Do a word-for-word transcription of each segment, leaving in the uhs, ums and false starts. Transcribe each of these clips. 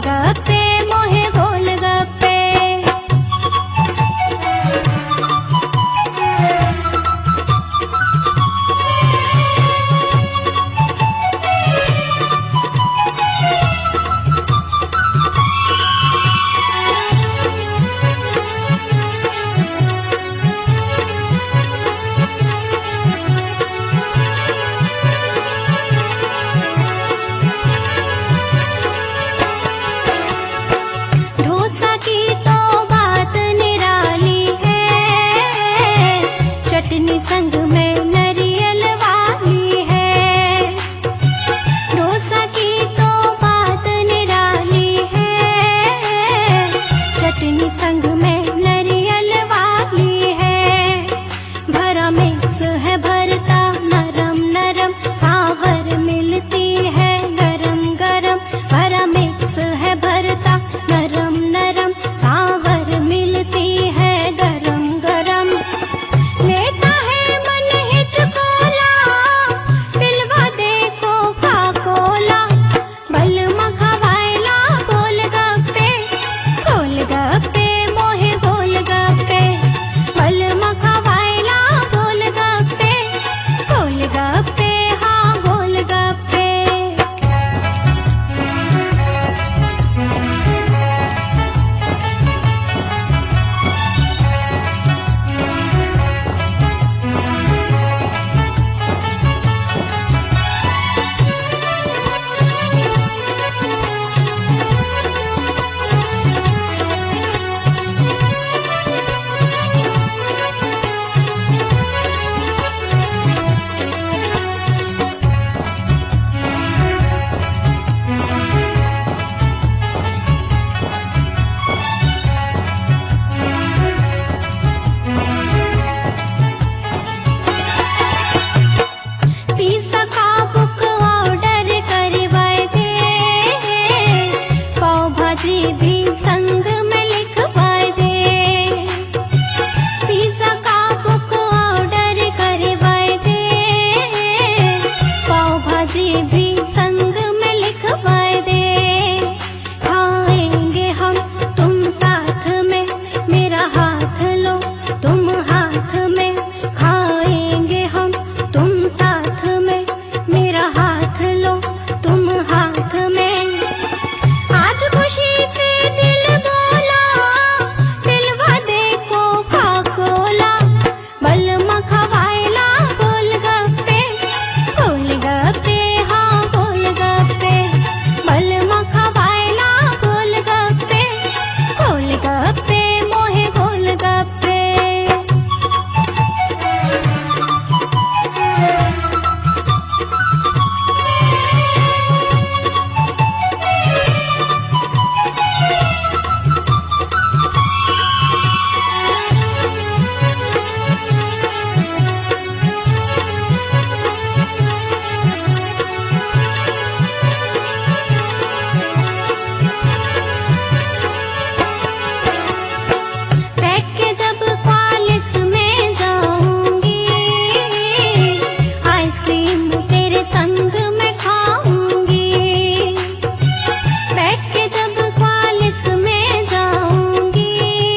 गोलगप्पे मोहे गोलगप्पे। डोसा की तो बात निराली है, चटनी संग में नारियल वाली है। डोसा की तो बात निराली है, चटनी संग में नारियल वाली है। भरा मिक्स है भरता नरम नरम, सांभर मिलती है गरम गरम। भरा मिक्स है भरता नरम नरम, सांभर मिलती है गरम गरम। लेता है मन हिचकोला, पिलवा दे कोका कोला। बलमा खवायला गोलगप्पे, गोलगप्पे मोहे गोलगप्पे। बलमा खवायला गोलगप्पे, गोलगप्पे हाँ गोलगप्पे। पिज़्ज़ा का बुक ऑर्डर करवाए दे, पाव भाजी भी संग में लिखवाए दे। पिज़्ज़ा का बुक ऑर्डर करवाए दे, पाव भाजी भी संग में लिखवाए दे। खाएंगे हम तुम साथ में, मेरा हाथ लो तुम हाथ में। खाएंगे हम तुम साथ में, मेरा हाथ लो तुम हाथ में। आज खुशी से दिल बोला, पिलवा दे कोका कोला। बलमा खवायला गोलगप्पे, गोलगप्पे हाँ गोलगप्पे। बलमा खवायला गोलगप्पे, गोलगप्पे मोहे गोलगप्पे। बैठ के जब कॉलेज में जाऊंगी, आइसक्रीम तेरे संग में खाऊंगी। बैठ के जब कॉलेज में जाऊंगी,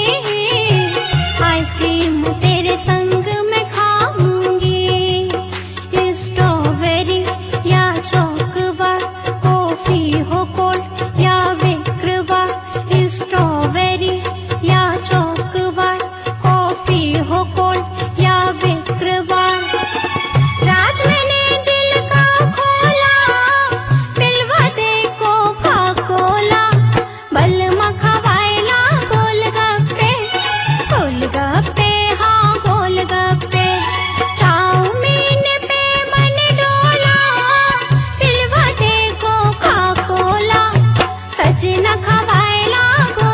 आइसक्रीम तेरे संग में खाऊंगी। स्ट्रॉबेरी या चॉकबार, कॉफी हो कोल्ड या विक्रवा। स्ट्रॉबेरी या चॉकबार, कॉफी हो कोल्ड या विक्रवा। राज मैंने दिल का खोला, पिलवा दे कोका कोला। बलमा खवायला गोलगप्पे, गोलगप्पे हाँ गोलगप्पे। चाउमीन पे मन डोला, पिलवा दे कोका कोला। सजना खवायला